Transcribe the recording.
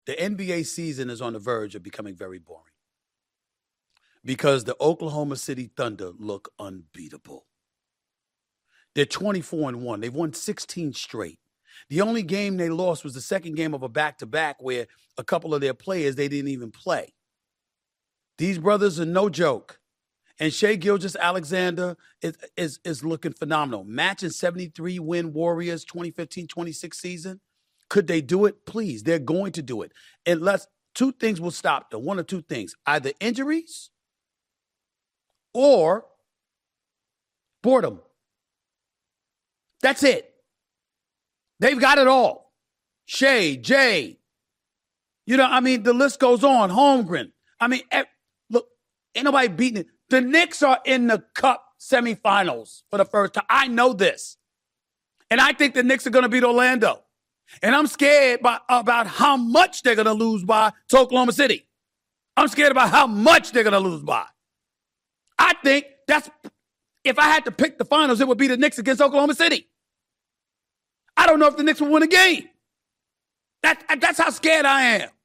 The NBA season is on the verge of becoming very boring because the Oklahoma City Thunder look unbeatable. They're 24-1. They've won 16 straight. The only game they lost was the second game of a back-to-back where a couple of their players, they didn't even play. These brothers are no joke. And Shai Gilgeous-Alexander is looking phenomenal. Matching 73-win Warriors 2015-26 season. Could they do it? Please, they're going to do it. Unless two things will stop them. One of two things. Either injuries or boredom. That's it. They've got it all. Shai, Jay. The list goes on. Holmgren. Look, ain't nobody beating it. The Knicks are in the Cup semifinals for the first time. I know this. And I think the Knicks are going to beat Orlando. And I'm scared about how much they're going to lose by to Oklahoma City. I'm scared about how much they're going to lose by. I think if I had to pick the finals, it would be the Knicks against Oklahoma City. I don't know if the Knicks will win a game. That's how scared I am.